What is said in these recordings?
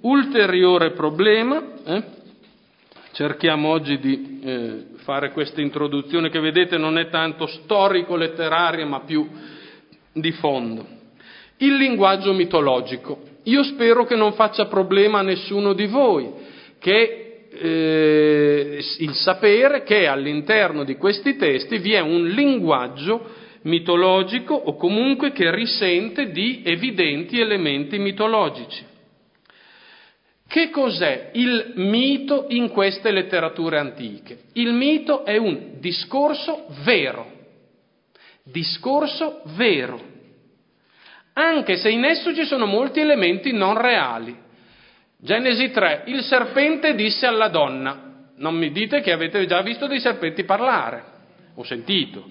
Ulteriore problema, cerchiamo oggi di fare questa introduzione che vedete non è tanto storico-letteraria ma più di fondo. Il linguaggio mitologico. Io spero che non faccia problema a nessuno di voi, che il sapere che all'interno di questi testi vi è un linguaggio mitologico o comunque che risente di evidenti elementi mitologici. Che cos'è il mito in queste letterature antiche? Il mito è un discorso vero, anche se in esso ci sono molti elementi non reali. Genesi 3, il serpente disse alla donna, non mi dite che avete già visto dei serpenti parlare, ho sentito.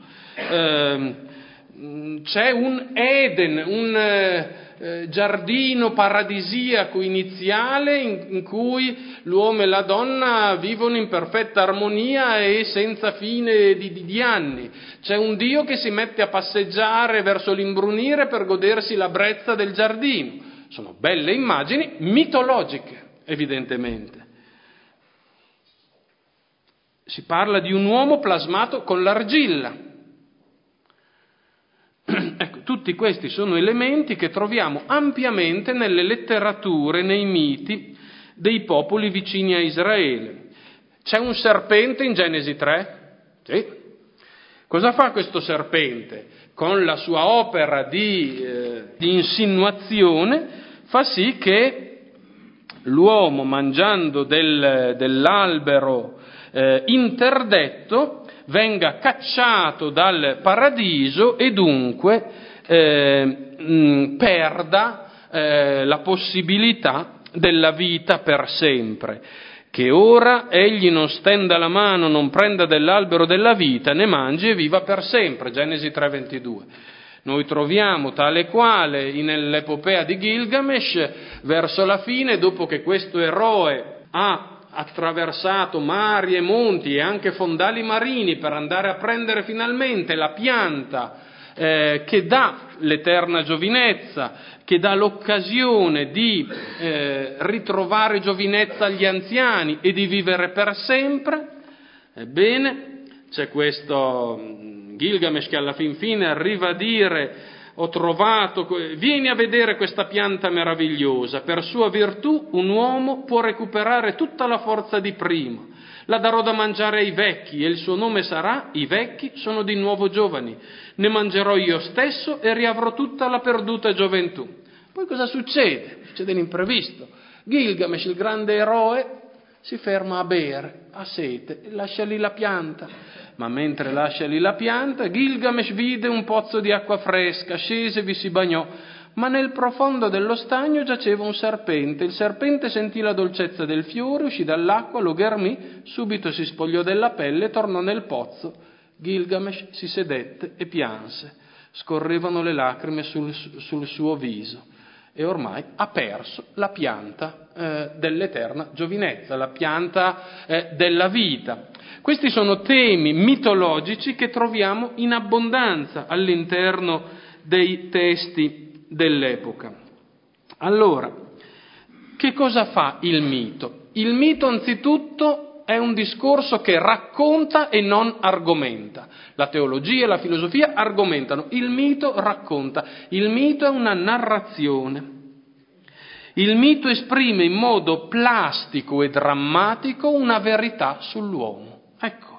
C'è un Eden, un giardino paradisiaco iniziale in cui l'uomo e la donna vivono in perfetta armonia e senza fine di anni. C'è un Dio che si mette a passeggiare verso l'imbrunire per godersi la brezza del giardino. Sono belle immagini mitologiche, evidentemente. Si parla di un uomo plasmato con l'argilla. Ecco, tutti questi sono elementi che troviamo ampiamente nelle letterature, nei miti dei popoli vicini a Israele. C'è un serpente in Genesi 3? Sì. Cosa fa questo serpente? Con la sua opera di insinuazione fa sì che l'uomo, mangiando dell'albero interdetto, venga cacciato dal paradiso e dunque perda la possibilità della vita per sempre. Che ora egli non stenda la mano, non prenda dell'albero della vita, ne mangi e viva per sempre. Genesi 3,22. Noi troviamo tale quale nell'epopea di Gilgamesh, verso la fine, dopo che questo eroe ha attraversato mari e monti e anche fondali marini per andare a prendere finalmente la pianta che dà l'eterna giovinezza, che dà l'occasione di ritrovare giovinezza agli anziani e di vivere per sempre. Ebbene, c'è questo Gilgamesh che alla fin fine arriva a dire: ho trovato, vieni a vedere questa pianta meravigliosa, per sua virtù un uomo può recuperare tutta la forza di prima, la darò da mangiare ai vecchi e il suo nome sarà: i vecchi sono di nuovo giovani, ne mangerò io stesso e riavrò tutta la perduta gioventù. Poi cosa succede? Succede l'imprevisto. Gilgamesh, il grande eroe, si ferma a bere, ha sete, e lascia lì la pianta. Ma mentre lascia lì la pianta, Gilgamesh vide un pozzo di acqua fresca, scese e vi si bagnò, ma nel profondo dello stagno giaceva un serpente. Il serpente sentì la dolcezza del fiore, uscì dall'acqua, lo ghermì, subito si spogliò della pelle e tornò nel pozzo. Gilgamesh si sedette e pianse, scorrevano le lacrime sul suo viso. E ormai ha perso la pianta dell'eterna giovinezza, la pianta della vita. Questi sono temi mitologici che troviamo in abbondanza all'interno dei testi dell'epoca. Allora, che cosa fa il mito? Il mito anzitutto è un discorso che racconta e non argomenta. La teologia e la filosofia argomentano, il mito racconta. Il mito è una narrazione. Il mito esprime in modo plastico e drammatico una verità sull'uomo. Ecco,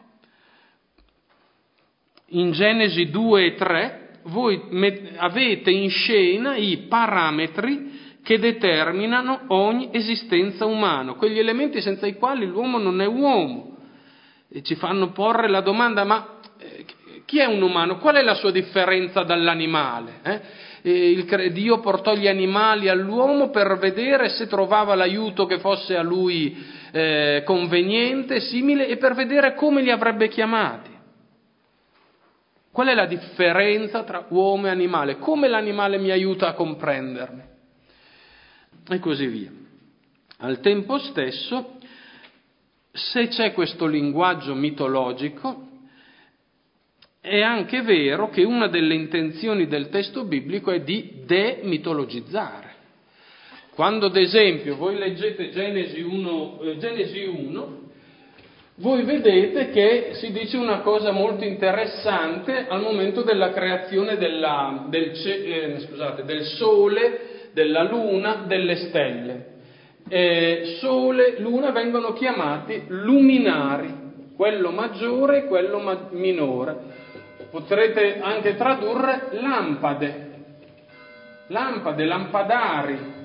in Genesi 2 e 3 voi avete in scena i parametri che determinano ogni esistenza umana, quegli elementi senza i quali l'uomo non è uomo. E ci fanno porre la domanda: ma chi è un umano? Qual è la sua differenza dall'animale? Dio portò gli animali all'uomo per vedere se trovava l'aiuto che fosse a lui conveniente, simile, e per vedere come li avrebbe chiamati. Qual è la differenza tra uomo e animale? Come l'animale mi aiuta a comprendermi? E così via. Al tempo stesso, se c'è questo linguaggio mitologico, è anche vero che una delle intenzioni del testo biblico è di demitologizzare. Quando ad esempio voi leggete Genesi 1, voi vedete che si dice una cosa molto interessante al momento della creazione del sole, della luna, delle stelle. Sole, luna vengono chiamati luminari, quello maggiore e quello minore. Potrete anche tradurre lampade, lampadari,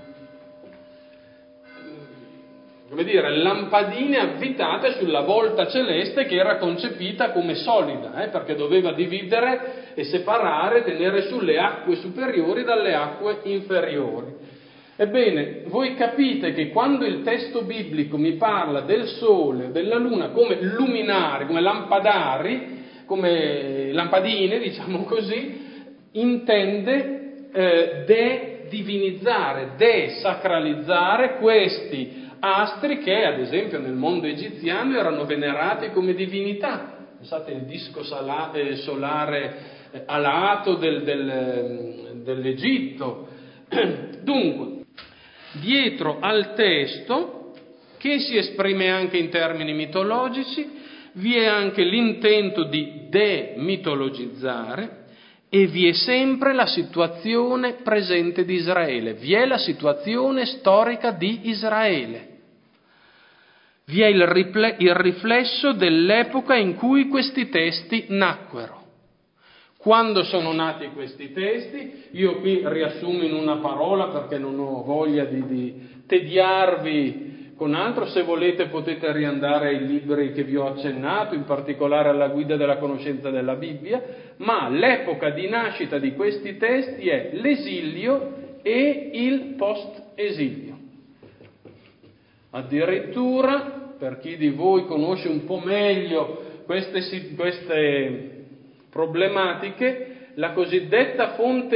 come dire, lampadine avvitate sulla volta celeste che era concepita come solida, perché doveva dividere e separare, tenere sulle acque superiori dalle acque inferiori. Ebbene, voi capite che quando il testo biblico mi parla del sole, della luna come luminari, come lampadari, come lampadine, diciamo così, intende de-divinizzare, de-sacralizzare questi astri che, ad esempio, nel mondo egiziano erano venerati come divinità. Pensate il disco solare alato dell'Egitto. Dunque, dietro al testo, che si esprime anche in termini mitologici, vi è anche l'intento di demitologizzare e vi è sempre la situazione presente di Israele, vi è la situazione storica di Israele, vi è il riflesso dell'epoca in cui questi testi nacquero. Quando sono nati questi testi? Io qui riassumo in una parola perché non ho voglia di tediarvi con altro. Se volete potete riandare ai libri che vi ho accennato, in particolare alla guida della conoscenza della Bibbia, ma l'epoca di nascita di questi testi è l'esilio e il post-esilio. Addirittura, per chi di voi conosce un po' meglio queste problematiche, la cosiddetta fonte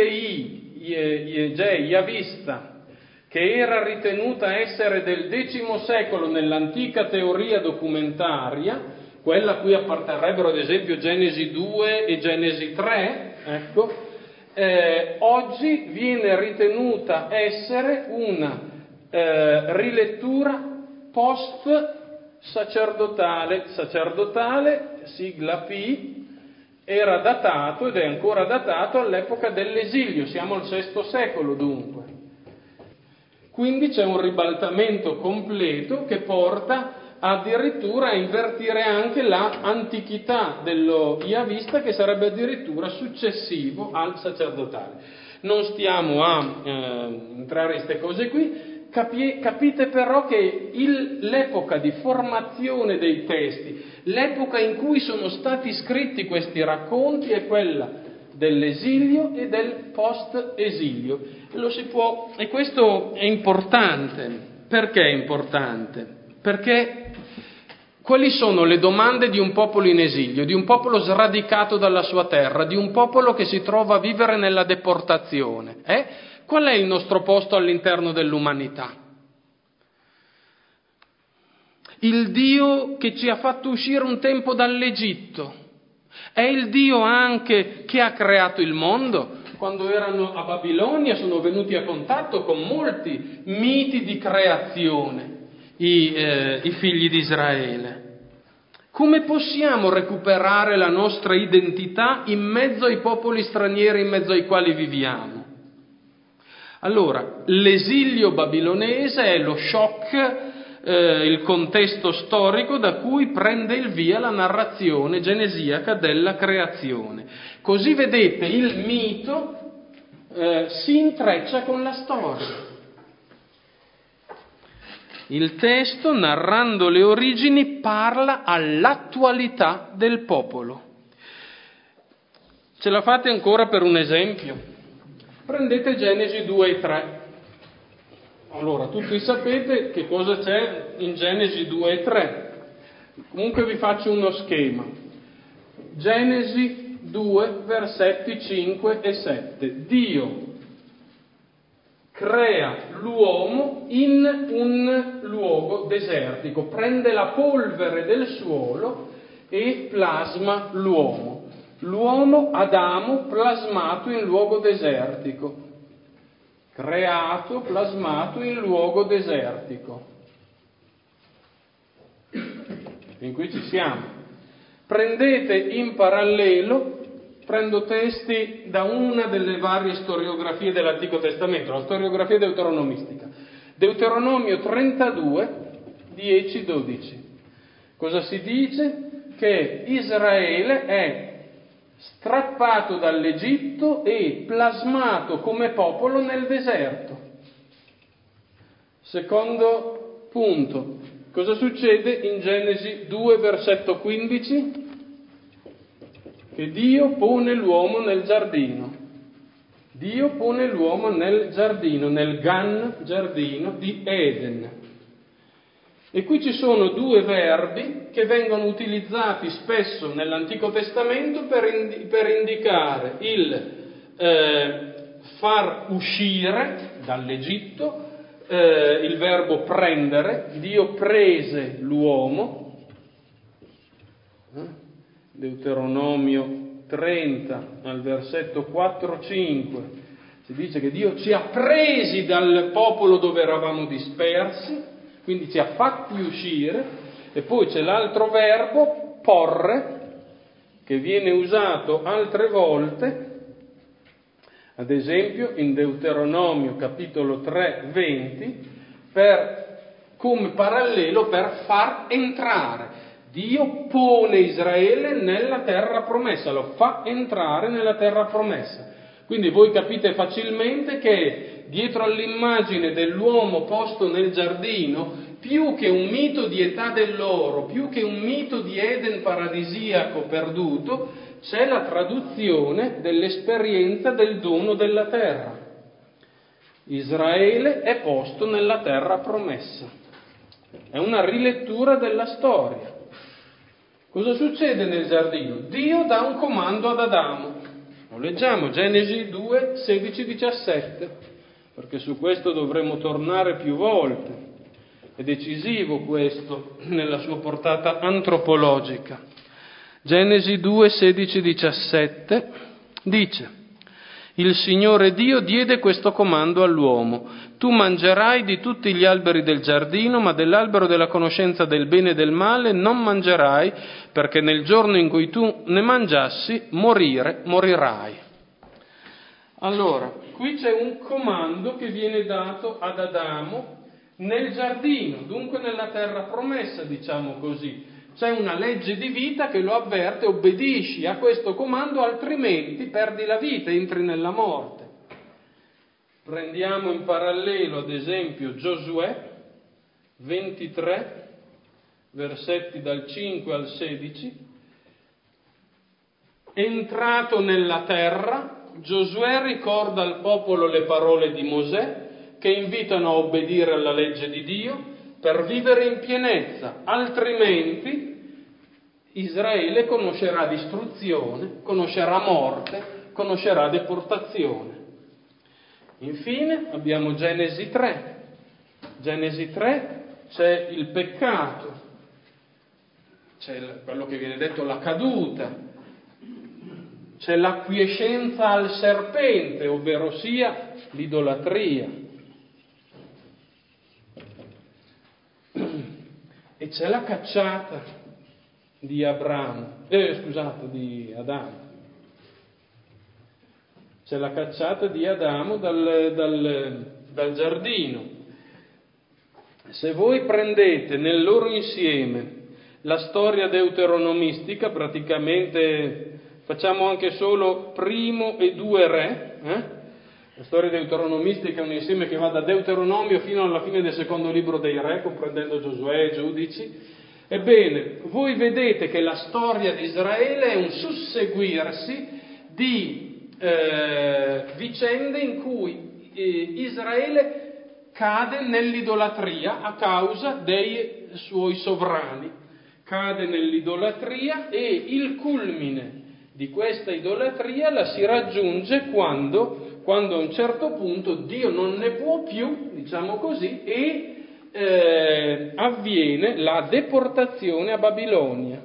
Yavista, che era ritenuta essere del X secolo nell'antica teoria documentaria, quella a cui apparterrebbero ad esempio Genesi 2 e Genesi 3, oggi viene ritenuta essere una rilettura post-sacerdotale, sigla P, era datato ed è ancora datato all'epoca dell'esilio, siamo al VI secolo dunque. Quindi c'è un ribaltamento completo che porta addirittura a invertire anche la antichità dello Yavista, che sarebbe addirittura successivo al sacerdotale. Non stiamo a entrare in queste cose qui. Capite però che l'epoca di formazione dei testi, l'epoca in cui sono stati scritti questi racconti è quella dell'esilio e del post-esilio. E questo è importante. Perché è importante? Perché quali sono le domande di un popolo in esilio, di un popolo sradicato dalla sua terra, di un popolo che si trova a vivere nella deportazione? Qual è il nostro posto all'interno dell'umanità? Il Dio che ci ha fatto uscire un tempo dall'Egitto è il Dio anche che ha creato il mondo. Quando erano a Babilonia sono venuti a contatto con molti miti di creazione i figli di Israele. Come possiamo recuperare la nostra identità in mezzo ai popoli stranieri in mezzo ai quali viviamo? Allora, l'esilio babilonese è lo shock, il contesto storico da cui prende il via la narrazione genesiaca della creazione. Così vedete, il mito si intreccia con la storia. Il testo, narrando le origini, parla all'attualità del popolo. Ce la fate ancora per un esempio? Prendete Genesi 2 e 3. Allora, tutti sapete che cosa c'è in Genesi 2 e 3. Comunque vi faccio uno schema. Genesi 2, versetti 5 e 7. Dio crea l'uomo in un luogo desertico, prende la polvere del suolo e plasma l'uomo, Adamo plasmato in luogo desertico. creato, plasmato in luogo desertico. Fin qui ci siamo. Prendete in parallelo, prendo testi da una delle varie storiografie dell'Antico Testamento, la storiografia deuteronomistica. Deuteronomio 32, 10, 12. Cosa si dice? Che Israele è strappato dall'Egitto e plasmato come popolo nel deserto. Secondo punto, cosa succede in Genesi 2, versetto 15? Che Dio pone l'uomo nel giardino. Dio pone l'uomo nel giardino, nel Gan giardino di Eden. E qui ci sono due verbi che vengono utilizzati spesso nell'Antico Testamento per indicare il far uscire dall'Egitto, il verbo prendere. Dio prese l'uomo, Deuteronomio 30 al versetto 4-5 si dice che Dio ci ha presi dal popolo dove eravamo dispersi, quindi ci ha fatti uscire. E poi c'è l'altro verbo, porre, che viene usato altre volte, ad esempio in Deuteronomio capitolo 3, 20, come parallelo per far entrare. Dio pone Israele nella terra promessa, lo fa entrare nella terra promessa. Quindi voi capite facilmente che dietro all'immagine dell'uomo posto nel giardino, più che un mito di età dell'oro, più che un mito di Eden paradisiaco perduto, c'è la traduzione dell'esperienza del dono della terra. Israele è posto nella terra promessa. È una rilettura della storia. Cosa succede nel giardino? Dio dà un comando ad Adamo. Lo leggiamo, Genesi 2, 16, 17, perché su questo dovremo tornare più volte. È decisivo questo nella sua portata antropologica. Genesi 2, 16, 17 dice: il Signore Dio diede questo comando all'uomo: tu mangerai di tutti gli alberi del giardino, ma dell'albero della conoscenza del bene e del male non mangerai, perché nel giorno in cui tu ne mangiassi morirai. Allora, qui c'è un comando che viene dato ad Adamo nel giardino, dunque nella terra promessa, diciamo così. C'è una legge di vita che lo avverte: obbedisci a questo comando, altrimenti perdi la vita, entri nella morte. Prendiamo in parallelo, ad esempio, Giosuè 23, versetti dal 5 al 16. Entrato nella terra, Giosuè ricorda al popolo le parole di Mosè, che invitano a obbedire alla legge di Dio per vivere in pienezza, altrimenti Israele conoscerà distruzione, conoscerà morte, conoscerà deportazione. Infine abbiamo Genesi 3. Genesi 3 c'è il peccato, c'è quello che viene detto la caduta, c'è l'acquiescenza al serpente, ovvero sia l'idolatria. E c'è la cacciata di di Adamo. C'è la cacciata di Adamo dal giardino. Se voi prendete nel loro insieme la storia deuteronomistica, praticamente facciamo anche solo primo e due re, La storia deuteronomistica è un insieme che va da Deuteronomio fino alla fine del secondo libro dei Re, comprendendo Giosuè e Giudici. Ebbene, voi vedete che la storia di Israele è un susseguirsi di vicende in cui Israele cade nell'idolatria a causa dei suoi sovrani. Cade nell'idolatria e il culmine di questa idolatria la si raggiunge quando a un certo punto Dio non ne può più, diciamo così, e avviene la deportazione a Babilonia.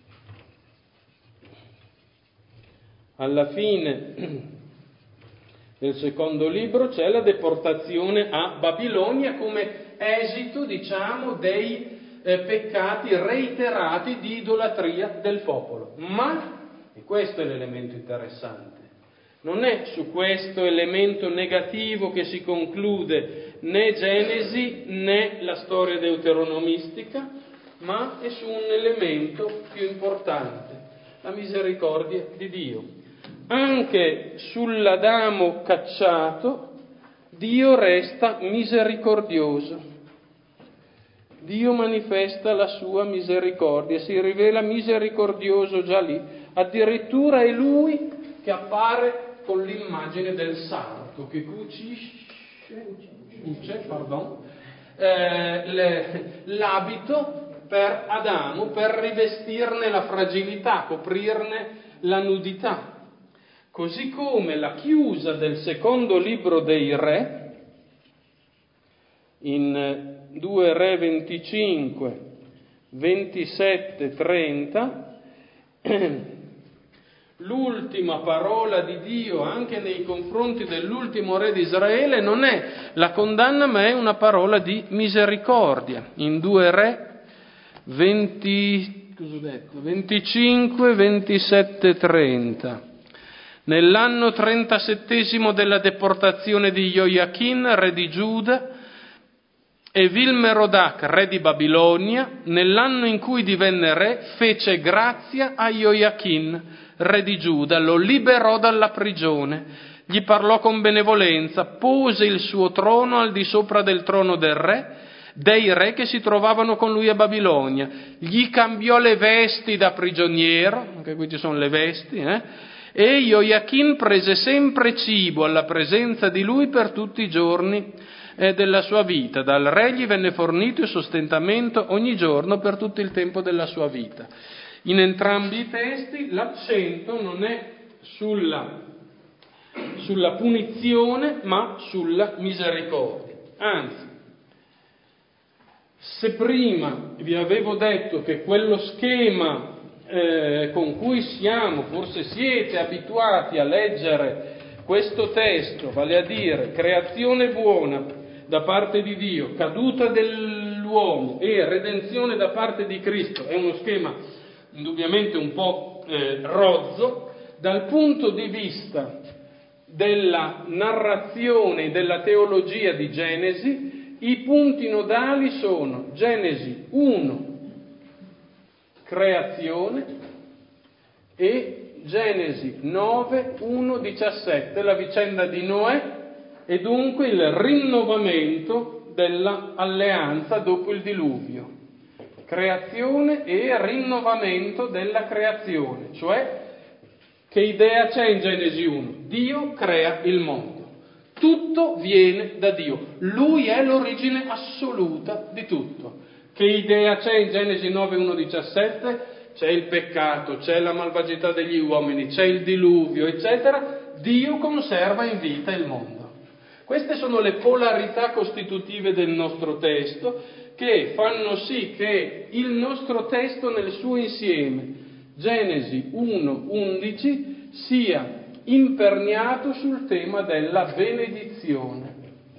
Alla fine Nel secondo libro c'è la deportazione a Babilonia come esito, diciamo, dei peccati reiterati di idolatria del popolo. Ma, e questo è l'elemento interessante, non è su questo elemento negativo che si conclude né Genesi né la storia deuteronomistica, ma è su un elemento più importante, la misericordia di Dio. Anche sull'Adamo cacciato Dio resta misericordioso. Dio manifesta la sua misericordia, si rivela misericordioso già lì. Addirittura è Lui che appare con l'immagine del sarto che cuce l'abito per Adamo, per rivestirne la fragilità, coprirne la nudità. Così come la chiusa del secondo libro dei Re, in 2 Re 25, 27, 30, l'ultima parola di Dio anche nei confronti dell'ultimo re di Israele non è la condanna, ma è una parola di misericordia. In 2 Re 25, 27, 30. Nell'anno 37 della deportazione di Joiachin, re di Giuda, e Vilmerodac, re di Babilonia, nell'anno in cui divenne re, fece grazia a Joiachin, re di Giuda, lo liberò dalla prigione, gli parlò con benevolenza, pose il suo trono al di sopra del trono dei re che si trovavano con lui a Babilonia, gli cambiò le vesti da prigioniero, anche qui ci sono le vesti, e Joiachin prese sempre cibo alla presenza di lui per tutti i giorni della sua vita. Dal re gli venne fornito il sostentamento ogni giorno per tutto il tempo della sua vita. In entrambi i testi l'accento non è sulla punizione, ma sulla misericordia. Anzi, se prima vi avevo detto che quello schema con cui forse siete abituati a leggere questo testo, vale a dire creazione buona da parte di Dio, caduta dell'uomo e redenzione da parte di Cristo, è uno schema indubbiamente un po' rozzo, dal punto di vista della narrazione e della teologia di Genesi, i punti nodali sono Genesi 1, creazione, e Genesi 9, 1, 17, la vicenda di Noè e dunque il rinnovamento dell'alleanza dopo il diluvio. Creazione e rinnovamento della creazione, cioè che idea c'è in Genesi 1? Dio crea il mondo. Tutto viene da Dio. Lui è l'origine assoluta di tutto. Che idea c'è in Genesi 9, 1, 17? C'è il peccato, c'è la malvagità degli uomini, c'è il diluvio, eccetera. Dio conserva in vita il mondo. Queste sono le polarità costitutive del nostro testo che fanno sì che il nostro testo nel suo insieme, Genesi 1, 11, sia imperniato sul tema della benedizione.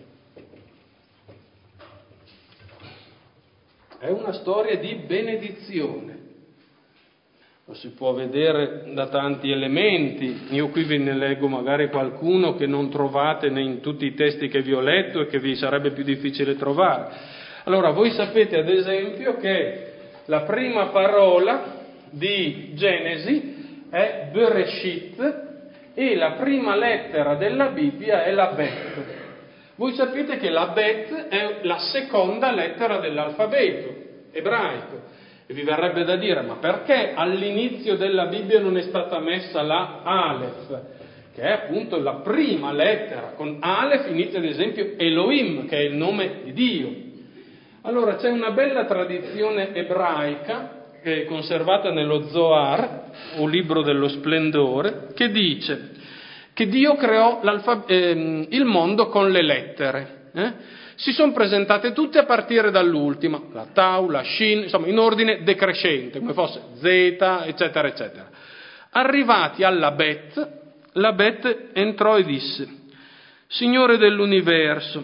È una storia di benedizione. Lo si può vedere da tanti elementi. Io qui ve ne leggo magari qualcuno che non trovate in tutti i testi che vi ho letto e che vi sarebbe più difficile trovare. Allora, voi sapete ad esempio che la prima parola di Genesi è Bereshit e la prima lettera della Bibbia è la Bet. Voi sapete che la Bet è la seconda lettera dell'alfabeto ebraico. E vi verrebbe da dire, ma perché all'inizio della Bibbia non è stata messa la Aleph, che è appunto la prima lettera? Con Aleph inizia ad esempio Elohim, che è il nome di Dio. Allora c'è una bella tradizione ebraica, conservata nello Zohar, o libro dello splendore, che dice che Dio creò il mondo con le lettere. Si sono presentate tutte a partire dall'ultima, la Tau, la Shin, insomma in ordine decrescente, come fosse Z, eccetera, eccetera. Arrivati alla Bet, la Bet entrò e disse: Signore dell'universo,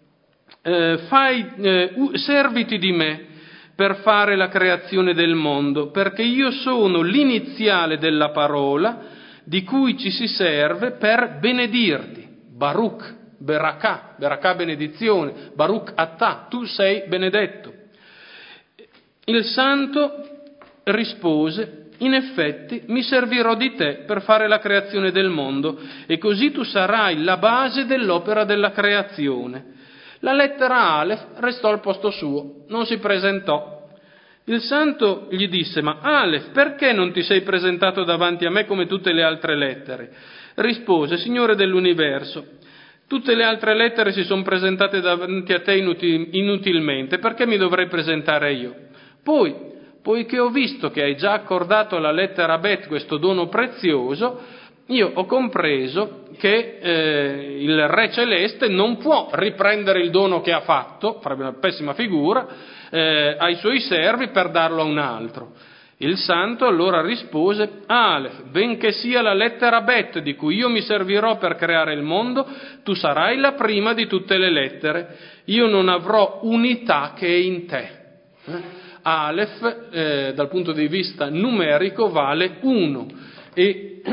serviti di me per fare la creazione del mondo, perché io sono l'iniziale della parola di cui ci si serve per benedirti. Baruch, Berakah benedizione, Baruch Atah, tu sei benedetto. Il santo rispose: in effetti mi servirò di te per fare la creazione del mondo, e così tu sarai la base dell'opera della creazione. La lettera Aleph restò al posto suo, non si presentò. Il santo gli disse: ma Aleph, perché non ti sei presentato davanti a me come tutte le altre lettere? Rispose: Signore dell'universo, tutte le altre lettere si sono presentate davanti a te inutilmente, perché mi dovrei presentare io? Poi, poiché ho visto che hai già accordato alla lettera Bet questo dono prezioso, io ho compreso che il Re Celeste non può riprendere il dono che ha fatto, farebbe una pessima figura, ai suoi servi per darlo a un altro. Il santo allora rispose: Aleph, benché sia la lettera Bet di cui io mi servirò per creare il mondo, tu sarai la prima di tutte le lettere. Io non avrò unità che è in te. Aleph, dal punto di vista numerico, vale 1 e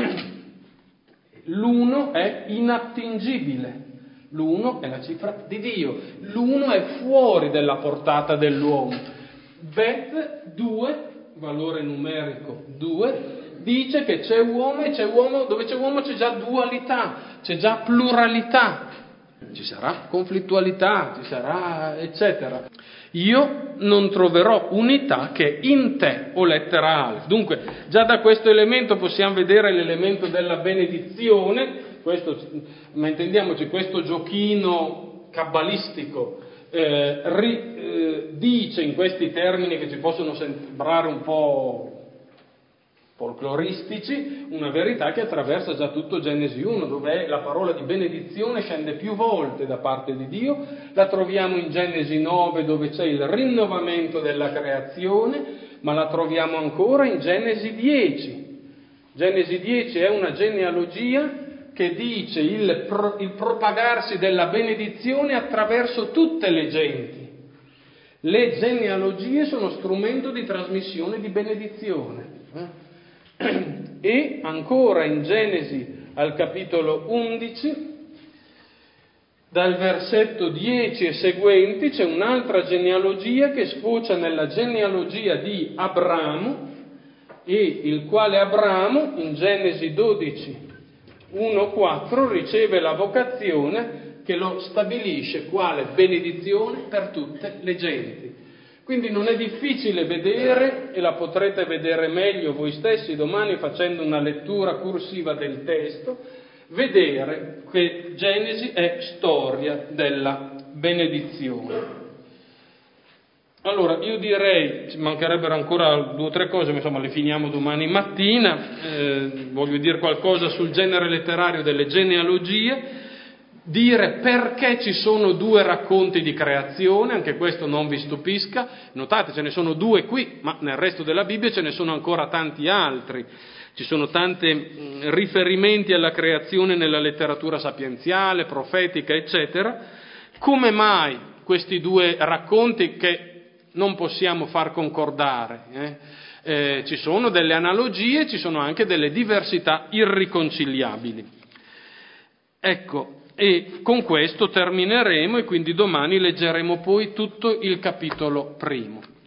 l'1 è inattingibile. L'1 è la cifra di Dio. L'1 è fuori della portata dell'uomo. Bet 2, valore numerico 2, dice che c'è uomo e c'è uomo, dove c'è uomo c'è già dualità, c'è già pluralità. Ci sarà conflittualità, ci sarà eccetera. Io non troverò unità che in te, o lettera Aleph. Dunque, già da questo elemento possiamo vedere l'elemento della benedizione, ma intendiamoci, questo giochino cabbalistico dice in questi termini che ci possono sembrare un po' folcloristici, una verità che attraversa già tutto Genesi 1, dove la parola di benedizione scende più volte da parte di Dio, la troviamo in Genesi 9 dove c'è il rinnovamento della creazione, ma la troviamo ancora in Genesi 10. Genesi 10 è una genealogia che dice il propagarsi della benedizione attraverso tutte le genti. Le genealogie sono strumento di trasmissione di benedizione. E ancora in Genesi al capitolo 11, dal versetto 10 e seguenti, c'è un'altra genealogia che sfocia nella genealogia di Abramo, e il quale Abramo in Genesi 12 1:4 riceve la vocazione che lo stabilisce quale benedizione per tutte le genti. Quindi non è difficile vedere, e la potrete vedere meglio voi stessi domani facendo una lettura cursiva del testo, vedere che Genesi è storia della benedizione. Allora, io direi, ci mancherebbero ancora 2 o 3 cose, ma insomma le finiamo domani mattina. Voglio dire qualcosa sul genere letterario delle genealogie, dire perché ci sono 2 racconti di creazione, anche questo non vi stupisca. Notate, ce ne sono 2 qui, ma nel resto della Bibbia ce ne sono ancora tanti altri. Ci sono tanti riferimenti alla creazione nella letteratura sapienziale, profetica, eccetera. Come mai questi 2 racconti che non possiamo far concordare? Ci sono delle analogie, ci sono anche delle diversità irriconciliabili. Ecco, e con questo termineremo e quindi domani leggeremo poi tutto il capitolo 1.